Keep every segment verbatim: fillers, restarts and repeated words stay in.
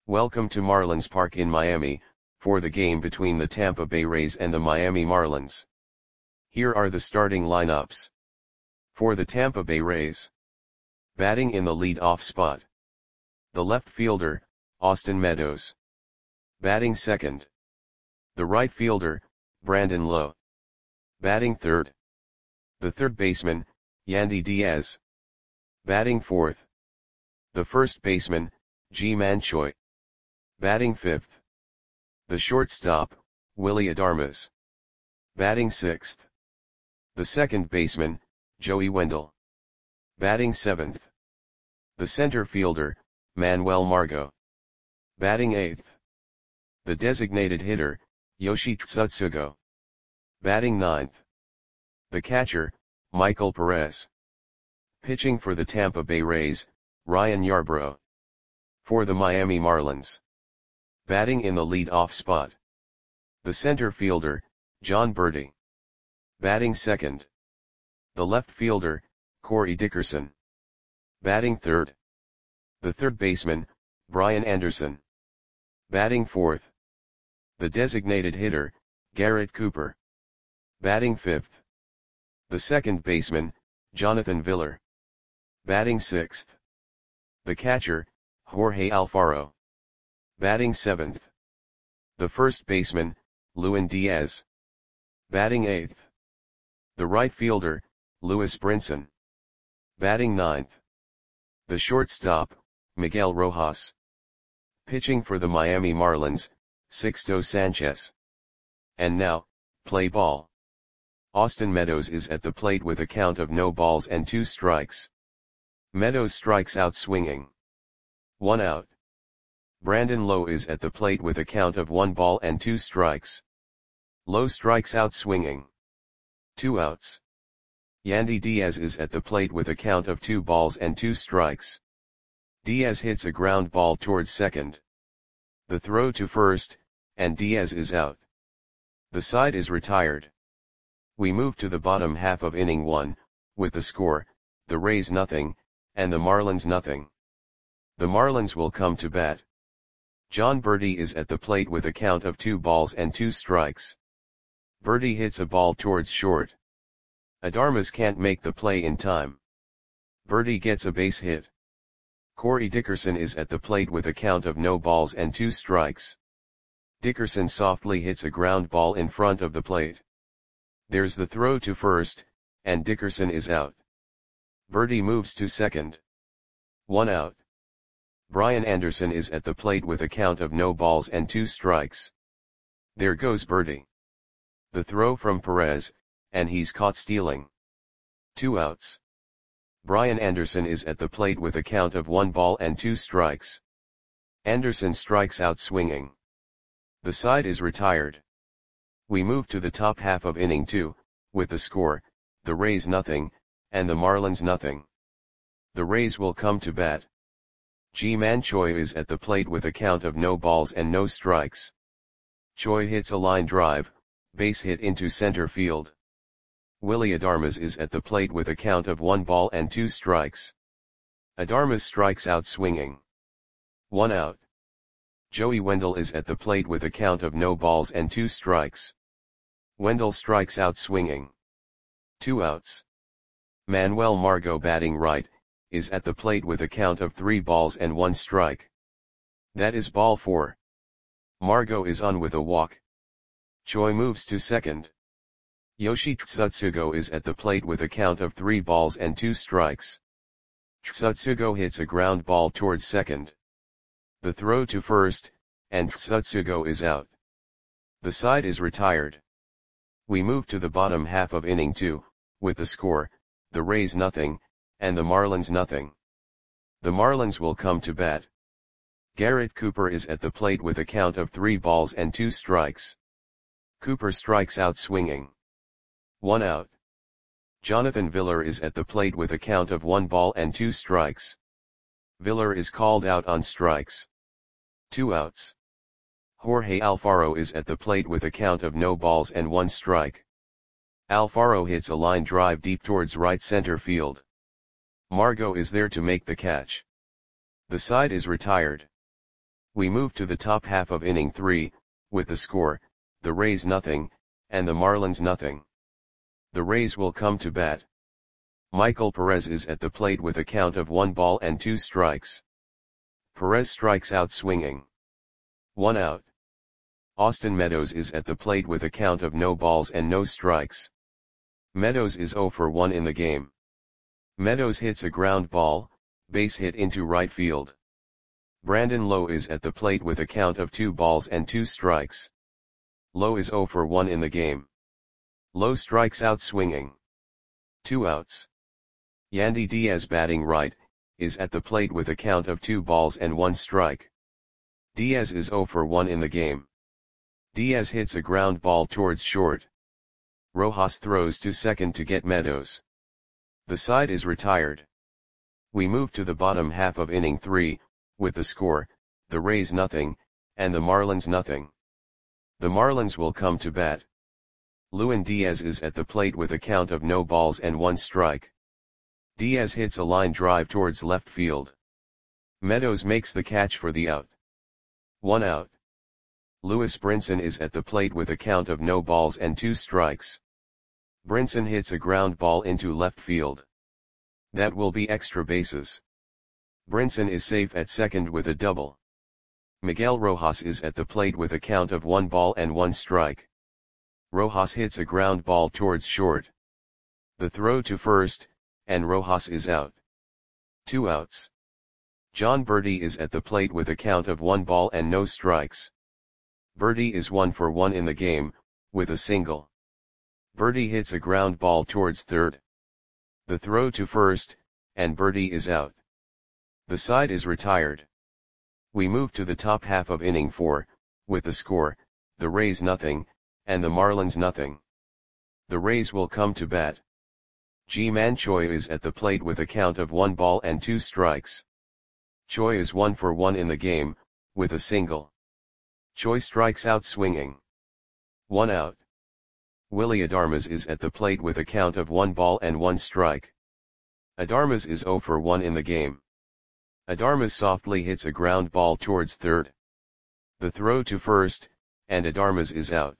Welcome to Marlins Park in Miami, for the game between the Tampa Bay Rays and the Miami Marlins. Here are the starting lineups. For the Tampa Bay Rays. Batting in the lead-off spot. The left fielder, Austin Meadows. Batting second. The right fielder, Brandon Lowe. Batting third. The third baseman, Yandy Diaz. Batting fourth. The first baseman, Ji-Man Choi. Batting fifth. The shortstop, Willy Adames. Batting sixth. The second baseman, Joey Wendle. Batting seventh. The center fielder, Manuel Margot. Batting eighth. The designated hitter, Yoshi Tsutsugo. Batting ninth. The catcher, Michael Perez. Pitching for the Tampa Bay Rays, Ryan Yarbrough. For the Miami Marlins. Batting in the lead-off spot. The center fielder, Jon Berti. Batting second. The left fielder, Corey Dickerson. Batting third. The third baseman, Brian Anderson. Batting fourth. The designated hitter, Garrett Cooper. Batting fifth. The second baseman, Jonathan Villar. Batting sixth. The catcher, Jorge Alfaro. Batting seventh. The first baseman, Lewin Diaz. Batting eighth. The right fielder, Lewis Brinson. Batting ninth. The shortstop, Miguel Rojas. Pitching for the Miami Marlins, Sixto Sanchez. And now, play ball. Austin Meadows is at the plate with a count of no balls and two strikes. Meadows strikes out swinging. One out. Brandon Lowe is at the plate with a count of one ball and two strikes. Lowe strikes out swinging. Two outs. Yandy Diaz is at the plate with a count of two balls and two strikes. Diaz hits a ground ball towards second. The throw to first, and Diaz is out. The side is retired. We move to the bottom half of inning one, with the score, the Rays nothing, and the Marlins nothing. The Marlins will come to bat. Jon Berti is at the plate with a count of two balls and two strikes. Berti hits a ball towards short. Adames can't make the play in time. Berti gets a base hit. Corey Dickerson is at the plate with a count of no balls and two strikes. Dickerson softly hits a ground ball in front of the plate. There's the throw to first, and Dickerson is out. Berti moves to second. One out. Brian Anderson is at the plate with a count of no balls and two strikes. There goes Berti. The throw from Perez, and he's caught stealing. Two outs. Brian Anderson is at the plate with a count of one ball and two strikes. Anderson strikes out swinging. The side is retired. We move to the top half of inning two, with the score, the Rays nothing, and the Marlins nothing. The Rays will come to bat. Ji-Man Choi is at the plate with a count of no balls and no strikes. Choi hits a line drive, base hit into center field. Willy Adames is at the plate with a count of one ball and two strikes. Adames strikes out swinging. One out. Joey Wendle is at the plate with a count of no balls and two strikes. Wendle strikes out swinging. Two outs. Manuel Margot batting right, is at the plate with a count of three balls and one strike. That is ball four. Margot is on with a walk. Choi moves to second. Yoshi Tsutsugo is at the plate with a count of three balls and two strikes. Tsutsugo hits a ground ball towards second. The throw to first, and Tsutsugo is out. The side is retired. We move to the bottom half of inning two, with the score, the Rays nothing, and the Marlins nothing. The Marlins will come to bat. Garrett Cooper is at the plate with a count of three balls and two strikes. Cooper strikes out swinging. One out. Jonathan Villar is at the plate with a count of one ball and two strikes. Villar is called out on strikes. Two outs. Jorge Alfaro is at the plate with a count of no balls and one strike. Alfaro hits a line drive deep towards right center field. Margot is there to make the catch. The side is retired. We move to the top half of inning three, with the score, the Rays nothing, and the Marlins nothing. The Rays will come to bat. Michael Perez is at the plate with a count of one ball and two strikes. Perez strikes out swinging. One out. Austin Meadows is at the plate with a count of no balls and no strikes. Meadows is oh for one in the game. Meadows hits a ground ball, base hit into right field. Brandon Lowe is at the plate with a count of two balls and two strikes. Lowe is oh for one in the game. Lowe strikes out swinging. Two outs. Yandy Diaz, batting right, is at the plate with a count of two balls and one strike. Diaz is oh for one in the game. Diaz hits a ground ball towards short. Rojas throws to second to get Meadows. The side is retired. We move to the bottom half of inning three, with the score, the Rays nothing, and the Marlins nothing. The Marlins will come to bat. Lewin Diaz is at the plate with a count of no balls and one strike. Diaz hits a line drive towards left field. Meadows makes the catch for the out. One out. Lewis Brinson is at the plate with a count of no balls and two strikes. Brinson hits a ground ball into left field. That will be extra bases. Brinson is safe at second with a double. Miguel Rojas is at the plate with a count of one ball and one strike. Rojas hits a ground ball towards short. The throw to first, and Rojas is out. Two outs. John Berti is at the plate with a count of one ball and no strikes. Berti is one for one in the game, with a single. Berti hits a ground ball towards third. The throw to first, and Berti is out. The side is retired. We move to the top half of inning four, with the score, the Rays nothing, and the Marlins nothing. The Rays will come to bat. Ji-Man Choi is at the plate with a count of one ball and two strikes. Choi is one for one in the game, with a single. Choi strikes out swinging. One out. Willy Adames is at the plate with a count of one ball and one strike. Adames is oh for one in the game. Adames softly hits a ground ball towards third. The throw to first, and Adames is out.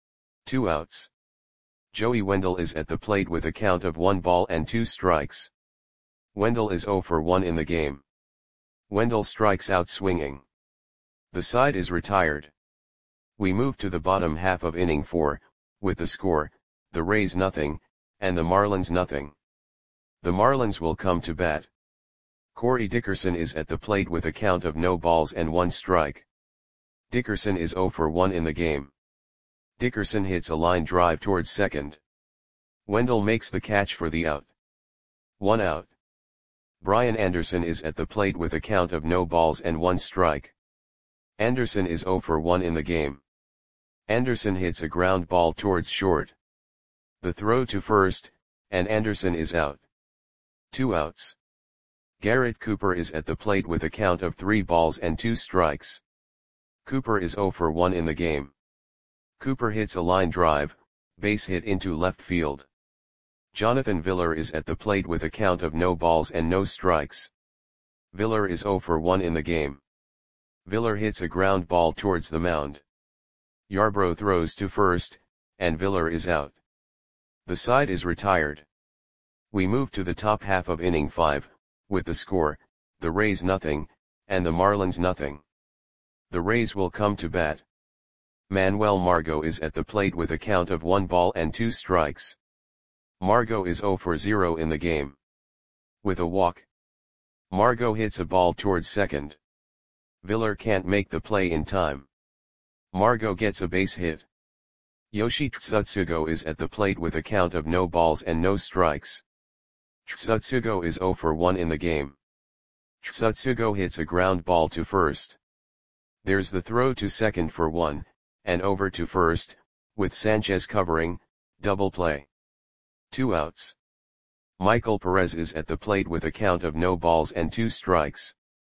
Two outs. Joey Wendell is at the plate with a count of one ball and two strikes. Wendell is oh for one in the game. Wendell strikes out swinging. The side is retired. We move to the bottom half of inning four, with the score, the Rays nothing, and the Marlins nothing. The Marlins will come to bat. Corey Dickerson is at the plate with a count of no balls and one strike. Dickerson is oh for one in the game. Dickerson hits a line drive towards second. Wendell makes the catch for the out. One out. Brian Anderson is at the plate with a count of no balls and one strike. Anderson is oh for one in the game. Anderson hits a ground ball towards short. The throw to first, and Anderson is out. Two outs. Garrett Cooper is at the plate with a count of three balls and two strikes. Cooper is oh for one in the game. Cooper hits a line drive, base hit into left field. Jonathan Villar is at the plate with a count of no balls and no strikes. Villar is oh for one in the game. Villar hits a ground ball towards the mound. Yarbrough throws to first, and Villar is out. The side is retired. We move to the top half of inning five, with the score, the Rays nothing, and the Marlins nothing. The Rays will come to bat. Manuel Margot is at the plate with a count of one ball and two strikes. Margot is oh for zero in the game. With a walk. Margot hits a ball towards second. Villar can't make the play in time. Margot gets a base hit. Yoshi Tsutsugo is at the plate with a count of no balls and no strikes. Tsutsugo is oh for one in the game. Tsutsugo hits a ground ball to first. There's the throw to second for one, and over to first, with Sanchez covering, double play. Two outs. Michael Perez is at the plate with a count of no balls and two strikes.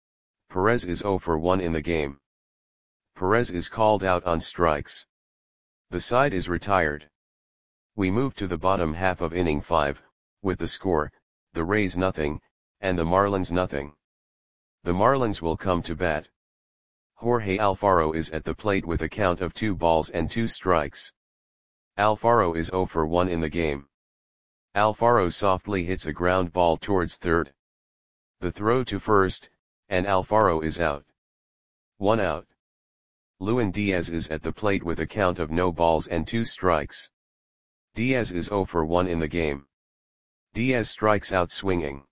Perez is oh for one in the game. Perez is called out on strikes. The side is retired. We move to the bottom half of inning five, with the score, the Rays nothing, and the Marlins nothing. The Marlins will come to bat. Jorge Alfaro is at the plate with a count of two balls and two strikes. Alfaro is zero for one in the game. Alfaro softly hits a ground ball towards third. The throw to first, and Alfaro is out. One out. Lewin Diaz is at the plate with a count of no balls and two strikes. Diaz is zero for one in the game. Diaz strikes out swinging.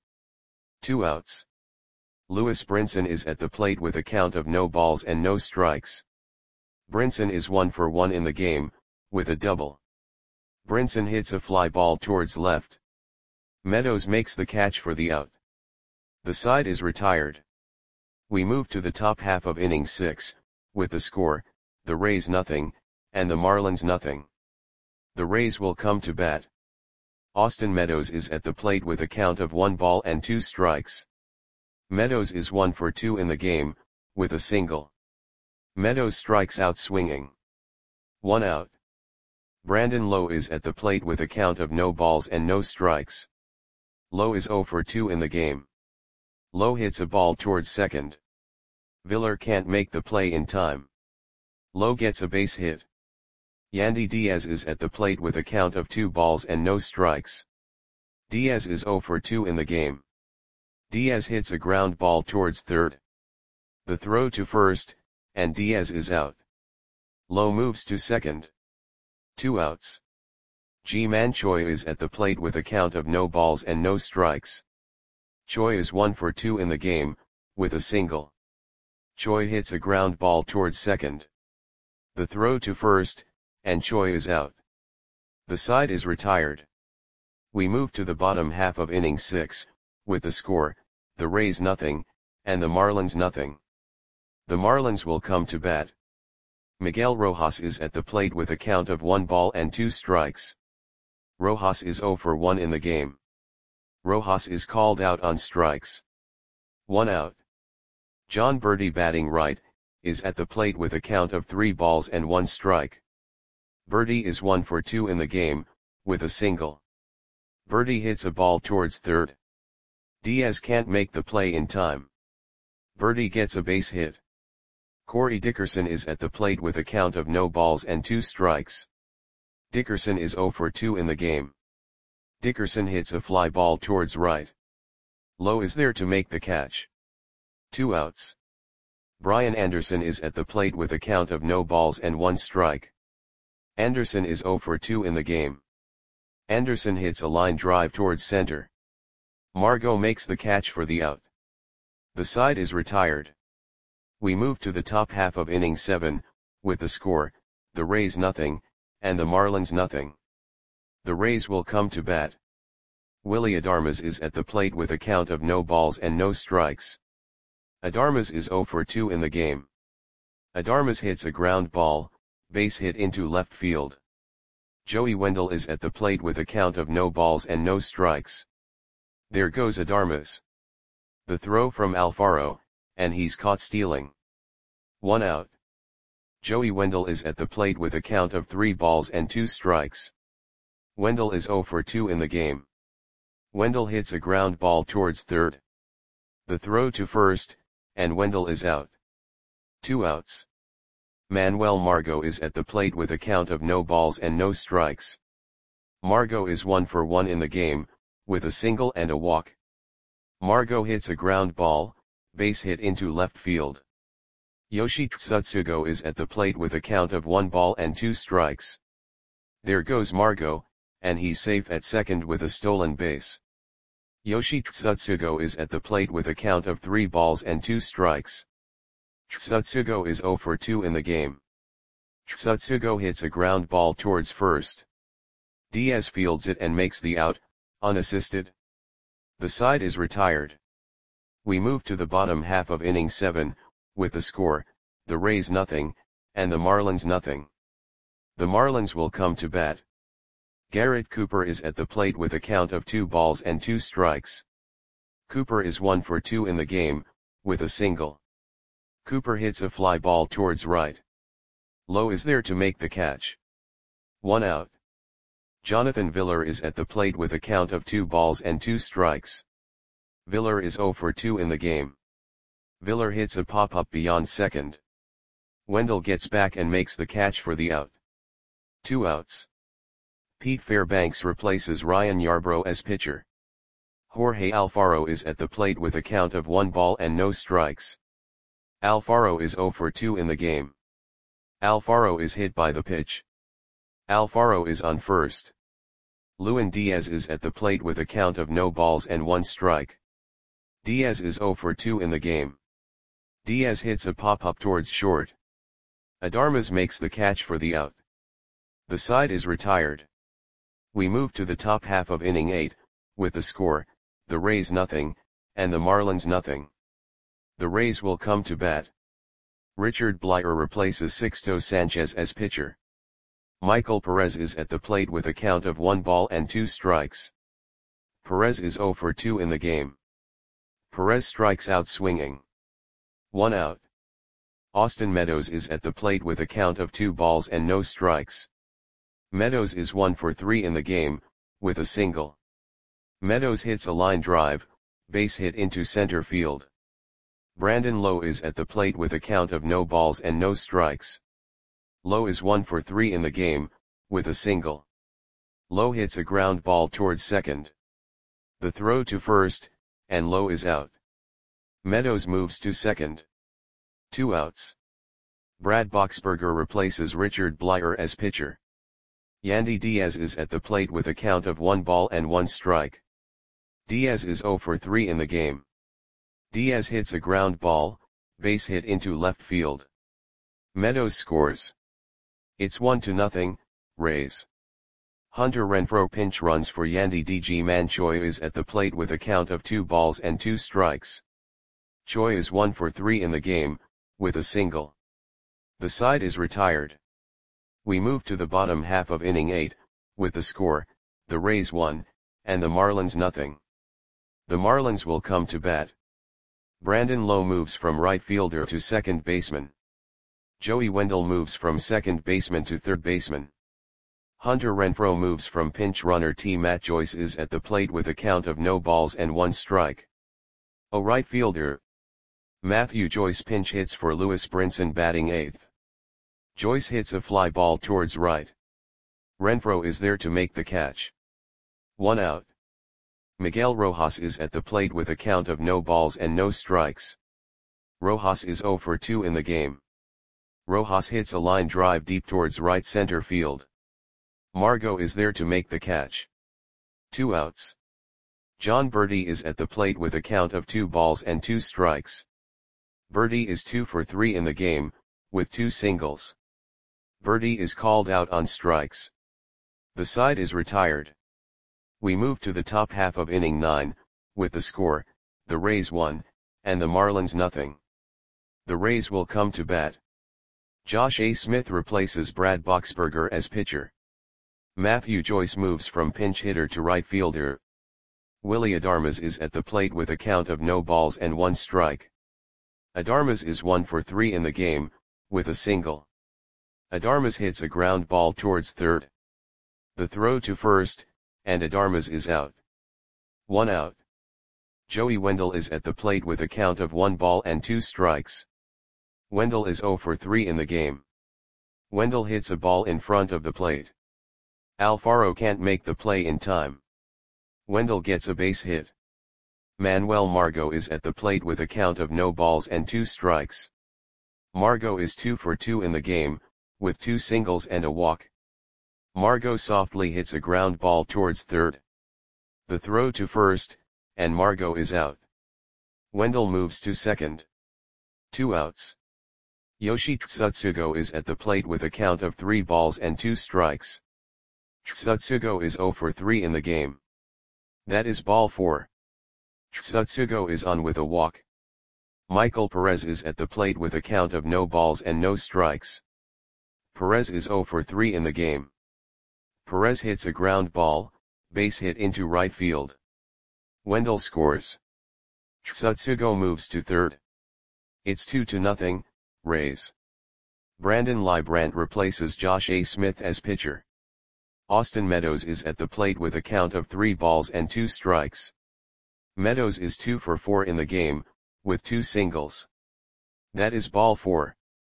Two outs. Lewis Brinson is at the plate with a count of no balls and no strikes. Brinson is one for one in the game, with a double. Brinson hits a fly ball towards left. Meadows makes the catch for the out. The side is retired. We move to the top half of inning six, with the score, the Rays nothing, and the Marlins nothing. The Rays will come to bat. Austin Meadows is at the plate with a count of one ball and two strikes. Meadows is one for two in the game, with a single. Meadows strikes out swinging. One out. Brandon Lowe is at the plate with a count of no balls and no strikes. Lowe is zero for two in the game. Lowe hits a ball towards second. Villar can't make the play in time. Lowe gets a base hit. Yandy Diaz is at the plate with a count of two balls and no strikes. Diaz is zero for two in the game. Diaz hits a ground ball towards third. The throw to first, and Diaz is out. Lowe moves to second. Two outs. Ji-Man Choi is at the plate with a count of no balls and no strikes. Choi is one for two in the game, with a single. Choi hits a ground ball towards second. The throw to first, and Choi is out. The side is retired. We move to the bottom half of inning six, with the score, the Rays nothing, and the Marlins nothing. The Marlins will come to bat. Miguel Rojas is at the plate with a count of one ball and two strikes. Rojas is zero for one in the game. Rojas is called out on strikes. One out. John Berti, batting right, is at the plate with a count of three balls and one strike. Berti is one for two in the game, with a single. Berti hits a ball towards third. Diaz can't make the play in time. Berti gets a base hit. Corey Dickerson is at the plate with a count of no balls and two strikes. Dickerson is zero for two in the game. Dickerson hits a fly ball towards right. Lowe is there to make the catch. Two outs. Brian Anderson is at the plate with a count of no balls and one strike. Anderson is zero for two in the game. Anderson hits a line drive towards center. Margot makes the catch for the out. The side is retired. We move to the top half of inning seven, with the score, the Rays nothing, and the Marlins nothing. The Rays will come to bat. Willy Adames is at the plate with a count of no balls and no strikes. Adames is zero for two in the game. Adames hits a ground ball, base hit into left field. Joey Wendell is at the plate with a count of no balls and no strikes. There goes Adames. The throw from Alfaro, and he's caught stealing. One out. Joey Wendell is at the plate with a count of three balls and two strikes. Wendell is zero for two in the game. Wendell hits a ground ball towards third. The throw to first, and Wendell is out. Two outs. Manuel Margot is at the plate with a count of no balls and no strikes. Margot is one for one in the game, with a single and a walk. Margot hits a ground ball, base hit into left field. Yoshi Tsutsugo is at the plate with a count of one ball and two strikes. There goes Margot, and he's safe at second with a stolen base. Yoshi Tsutsugo is at the plate with a count of three balls and two strikes. Tsutsugo is zero for two in the game. Tsutsugo hits a ground ball towards first. Diaz fields it and makes the out, unassisted. The side is retired. We move to the bottom half of inning seven, with the score, the Rays nothing, and the Marlins nothing. The Marlins will come to bat. Garrett Cooper is at the plate with a count of two balls and two strikes. Cooper is one for two in the game, with a single. Cooper hits a fly ball towards right. Lowe is there to make the catch. One out. Jonathan Villar is at the plate with a count of two balls and two strikes. Villar is zero for two in the game. Villar hits a pop-up beyond second. Wendell gets back and makes the catch for the out. Two outs. Pete Fairbanks replaces Ryan Yarbrough as pitcher. Jorge Alfaro is at the plate with a count of one ball and no strikes. Alfaro is zero for two in the game. Alfaro is hit by the pitch. Alfaro is on first. Lewin Diaz is at the plate with a count of no balls and one strike. Diaz is zero for two in the game. Diaz hits a pop-up towards short. Adarmas makes the catch for the out. The side is retired. We move to the top half of inning eight, with the score, the Rays nothing, and the Marlins nothing. The Rays will come to bat. Richard Bleier replaces Sixto Sanchez as pitcher. Michael Perez is at the plate with a count of one ball and two strikes. Perez is zero for two in the game. Perez strikes out swinging. One out. Austin Meadows is at the plate with a count of two balls and no strikes. Meadows is one for three in the game, with a single. Meadows hits a line drive, base hit into center field. Brandon Lowe is at the plate with a count of no balls and no strikes. Lowe is one for three in the game, with a single. Lowe hits a ground ball towards second. The throw to first, and Lowe is out. Meadows moves to second. Two outs. Brad Boxberger replaces Richard Bleier as pitcher. Yandy Diaz is at the plate with a count of one ball and one strike. Diaz is zero for three in the game. Diaz hits a ground ball, base hit into left field. Meadows scores. It's one to nothing, Rays. Hunter Renfroe pinch runs for Yandy D G Man Choi is at the plate with a count of two balls and two strikes. Choi is one for three in the game, with a single. The side is retired. We move to the bottom half of inning eight, with the score, the Rays one, and the Marlins nothing. The Marlins will come to bat. Brandon Lowe moves from right fielder to second baseman. Joey Wendell moves from second baseman to third baseman. Hunter Renfroe moves from pinch runner to Matt Joyce is at the plate with a count of no balls and one strike. A right fielder. Matthew Joyce pinch hits for Lewis Brinson batting eighth. Joyce hits a fly ball towards right. Renfroe is there to make the catch. One out. Miguel Rojas is at the plate with a count of no balls and no strikes. Rojas is zero for two in the game. Rojas hits a line drive deep towards right center field. Margot is there to make the catch. Two outs. John Birdie is at the plate with a count of two balls and two strikes. Birdie is two for three in the game, with two singles. Birdie is called out on strikes. The side is retired. We move to the top half of inning nine, with the score, the Rays one, and the Marlins nothing. The Rays will come to bat. Josh A. Smith replaces Brad Boxberger as pitcher. Matthew Joyce moves from pinch hitter to right fielder. Willy Adarmas is at the plate with a count of no balls and one strike. Adarmas is one for three in the game, with a single. Adarmas hits a ground ball towards third. The throw to first, and Adarmas is out. One out. Joey Wendell is at the plate with a count of one ball and two strikes. Wendell is zero for three in the game. Wendell hits a ball in front of the plate. Alfaro can't make the play in time. Wendell gets a base hit. Manuel Margot is at the plate with a count of no balls and two strikes. Margot is two for two in the game, with two singles and a walk. Margot softly hits a ground ball towards third. The throw to first, and Margot is out. Wendell moves to second. Two outs. Yoshi Tsutsugo is at the plate with a count of three balls and two strikes. Tsutsugo is zero for three in the game. That is ball four. Tsutsugo is on with a walk. Michael Perez is at the plate with a count of no balls and no strikes. Perez is zero for three in the game. Perez hits a ground ball, base hit into right field. Wendell scores. Tsutsugo moves to third. It's two to nothing, Rays. Brandon Librant replaces Josh A. Smith as pitcher. Austin Meadows is at the plate with a count of three balls and two strikes. Meadows is two for four in the game, with two singles. That is ball four.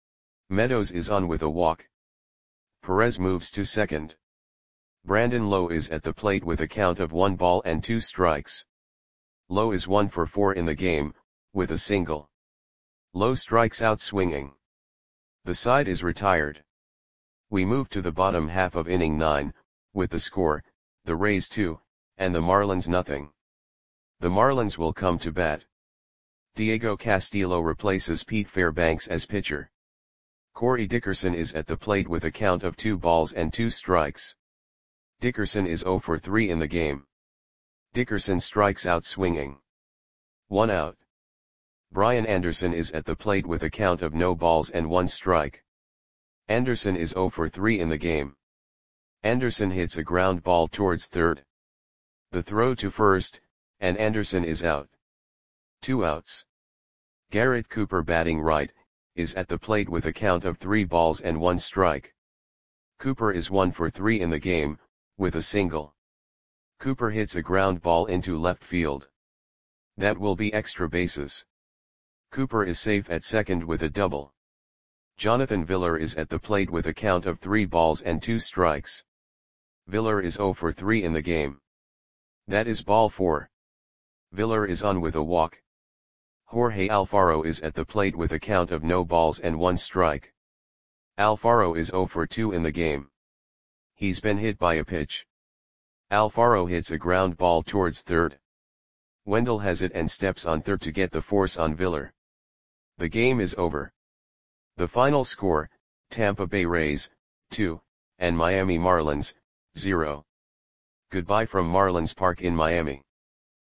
Meadows is on with a walk. Perez moves to second. Brandon Lowe is at the plate with a count of one ball and two strikes. Lowe is one for four in the game, with a single. Lowe strikes out swinging. The side is retired. We move to the bottom half of inning nine, with the score, the Rays two, and the Marlins nothing. The Marlins will come to bat. Diego Castillo replaces Pete Fairbanks as pitcher. Corey Dickerson is at the plate with a count of two balls and two strikes. Dickerson is zero for three in the game. Dickerson strikes out swinging. One out. Brian Anderson is at the plate with a count of no balls and one strike. Anderson is zero for three in the game. Anderson hits a ground ball towards third. The throw to first, and Anderson is out. Two outs. Garrett Cooper, batting right, is at the plate with a count of three balls and one strike. Cooper is one for three in the game, with a single. Cooper hits a ground ball into left field. That will be extra bases. Cooper is safe at second with a double. Jonathan Villar is at the plate with a count of three balls and two strikes. Villar is zero for three in the game. That is ball four. Villar is on with a walk. Jorge Alfaro is at the plate with a count of no balls and one strike. Alfaro is zero for two in the game. He's been hit by a pitch. Alfaro hits a ground ball towards third. Wendell has it and steps on third to get the force on Villar. The game is over. The final score, Tampa Bay Rays, two, and Miami Marlins, zero. Goodbye from Marlins Park in Miami.